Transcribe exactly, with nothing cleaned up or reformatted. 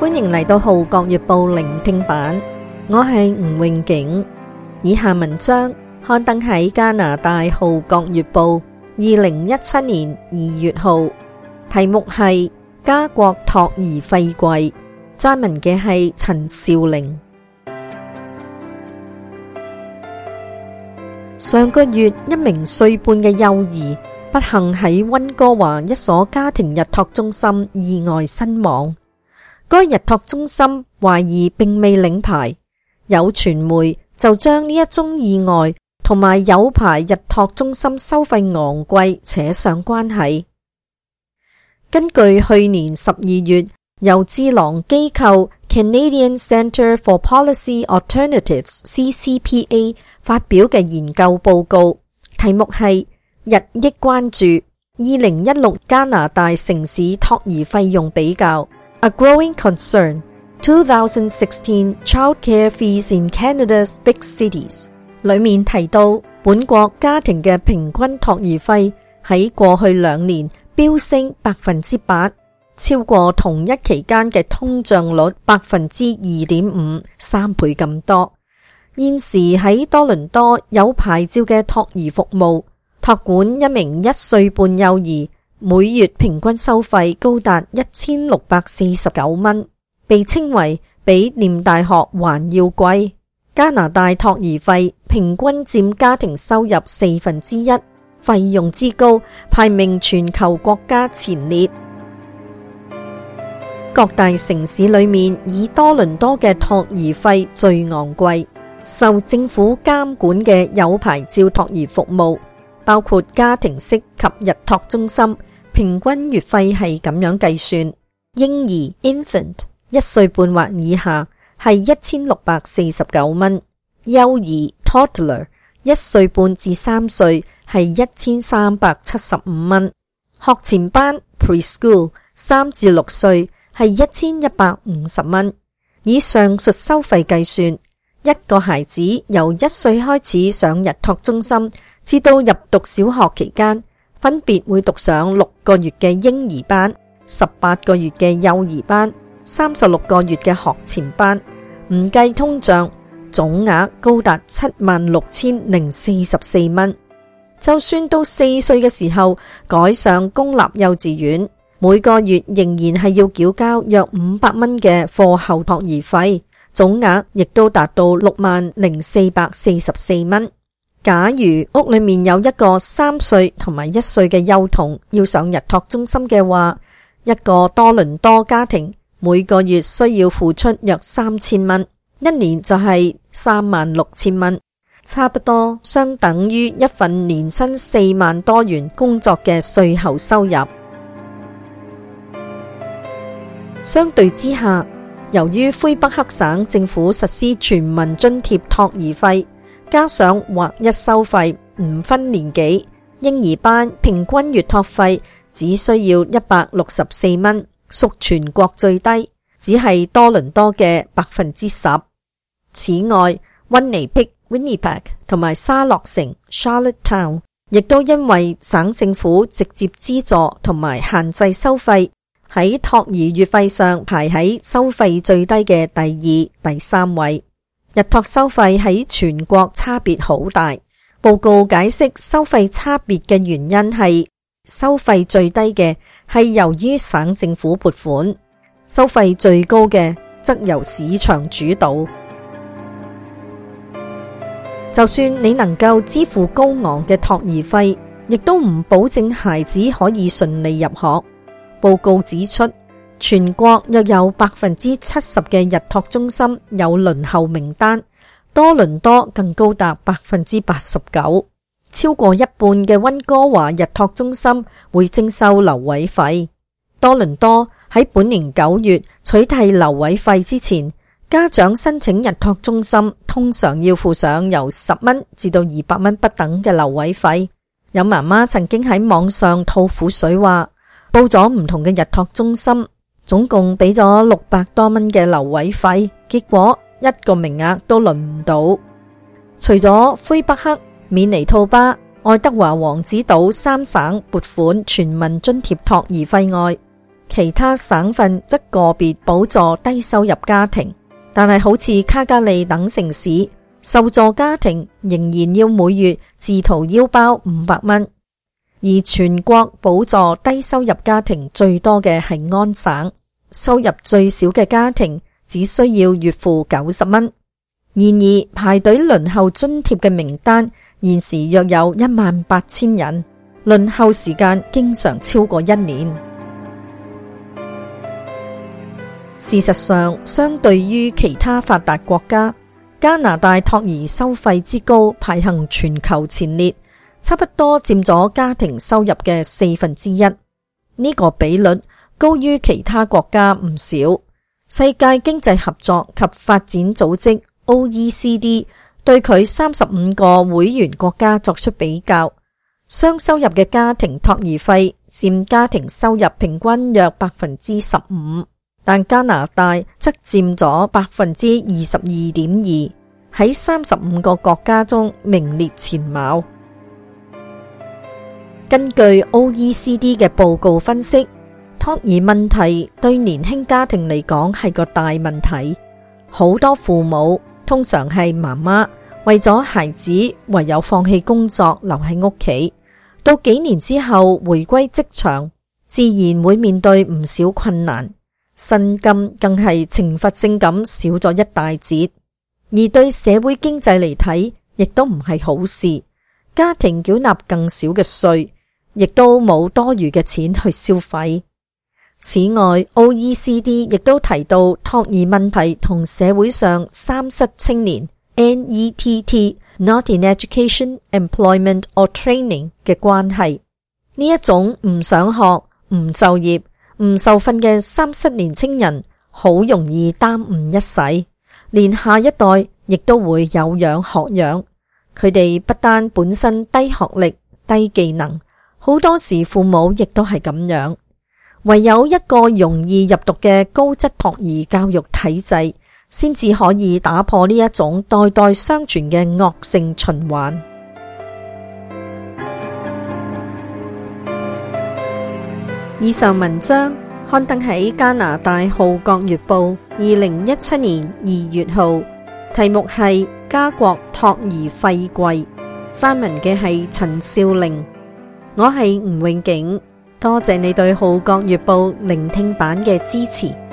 歡迎嚟到《號角月報》聆聽版，我係吳永景。以下文章刊登喺加拿大《號角月報》二零一七年二月號，題目係加國托兒費貴，撰文嘅係陳少玲。上個月，一名歲半嘅幼兒不幸喺溫哥華一所家庭日託中心意外身亡。該日託中心懷疑並未領牌，有傳媒就將呢一宗意外同埋有牌日託中心收費昂貴扯上關係。根據去年十二月由智囊機構 Canadian Centre for Policy Alternatives C C P A 發表嘅研究報告，題目係日益關注二零一六加拿大城市托兒費用比較 A Growing Concern twenty sixteen Childcare Fees in Canada's Big Cities 裏面提到，本國家庭嘅平均托兒費喺過去兩年飆升百分之八，超過同一期間嘅通脹率百分之二點五，三倍咁多。現時喺多倫多有牌照嘅托兒服務，托管一名一歲半幼兒，每月平均收費高達一千六百四十九蚊，被稱為比念大學還要貴。加拿大托兒費平均佔家庭收入四分之一，費用之高，排名全球國家前列。各大城市裏面，以多倫多嘅托兒費最昂貴。受政府監管嘅有牌照托兒服務，包括家庭式及日託中心，平均月費係咁樣計算：嬰兒 infant 一歲半或以下係一千六百四十九蚊，幼兒 toddler 一歲半至三歲係一千三百七十五蚊，學前班 preschool 三至六歲係一千一百五十蚊。以上述收費計算，一個孩子由一歲開始上日託中心，至到入讀小學期間，分別會讀上六個月嘅嬰兒班、十八個月嘅幼兒班、三十六個月嘅學前班，唔計通脹，總額高達七萬六千零四十四蚊。就算到四歲嘅時候改上公立幼稚園，每個月仍然係要繳交約五百蚊嘅課後托兒費。總額亦都達到六萬零四百四十四蚊。假如屋裏面有一個三歲同埋一歲嘅幼童要上日託中心嘅話，一個多倫多家庭每個月需要付出約三千蚊，一年就係三萬六千蚊，差不多相等於一份年薪四萬多元工作嘅稅後收入。相對之下，由於魁北克省政府實施全民津貼托兒費，加上劃一收費，唔分年紀，嬰兒班平均月托費只需要一百六十四蚊，屬全國最低，只係多倫多嘅百分之十。此外，溫尼碧 Winnipeg 同埋沙洛城 Charlottetown 亦都因為省政府直接資助同埋限制收費，喺托兒月費上排喺收費最低嘅第二、第三位。日托收費喺全國差別好大。報告解釋收費差別嘅原因係，收費最低嘅係由於省政府撥款，收費最高嘅則由市場主導。就算你能夠支付高昂嘅托兒費，亦都唔保證孩子可以順利入學。報告指出，全國約有百分之七十嘅日託中心有輪候名單，多倫多更高達百分之八十九，超過一半嘅溫哥華日託中心會徵收留位費。多倫多喺本年九月取締留位費之前，家長申請日託中心通常要付上由十蚊至到二百蚊不等嘅留位費。有媽媽曾經喺網上吐苦水話，報咗唔同嘅日託中心，總共俾咗六百多蚊嘅留位費，結果一個名額都輪唔到。除咗魁北克、緬尼兔巴、愛德華王子島三省撥款全民津貼托兒費外， 其他省份則個別補助低收入家庭，但係好似卡加利等城市，受助家庭仍然要每月自掏腰包五百蚊。而全國補助低收入家庭最多嘅係安省，收入最少嘅家庭只需要月付九十蚊。然而排隊輪候津貼嘅名單現時約有一萬八千人，輪候時間經常超過一年。事實上，相對於其他發達國家，加拿大托兒收費之高排行全球前列，差不多佔咗家庭收入嘅四分之一。呢個比率高於其他國家唔少。世界經濟合作及發展組織 O E C D 對佢三十五個會員國家作出比較，雙收入嘅家庭托兒費佔家庭收入平均約百分之十五，但加拿大則佔咗百分之二十二點二，喺三十五個國家中名列前茅。根據 O E C D 嘅報告分析，托兒問題對年輕家庭嚟講係個大問題，好多父母，通常係媽媽，為咗孩子唯有放棄工作留喺屋企，到幾年之後回歸職場，自然會面對唔少困難，薪金更係懲罰性咁少咗一大截，而對社會經濟嚟睇亦都唔係好事，家庭繳納更少嘅稅，亦都冇多餘嘅錢去消費。此外 O E C D 亦都提到托兒問題同社會上三失青年 N E T T Not in Education, Employment or Training 嘅關係。呢一種唔想學、唔就業、唔受訓嘅三失年青人，好容易耽誤一世，連下一代亦都會有樣學樣。佢哋不單本身低學歷、低技能，好多時父母亦都係咁樣。唯有一個容易入讀嘅高質托兒教育體制，先至可以打破呢一種代代相傳嘅惡性循環。以上文章刊登喺加拿大《號角月報》二零一七年二月號，題目係加國托兒費貴，撰文嘅係陳少玲。我係吳永景，多謝你對《號角月報》聆聽版嘅支持。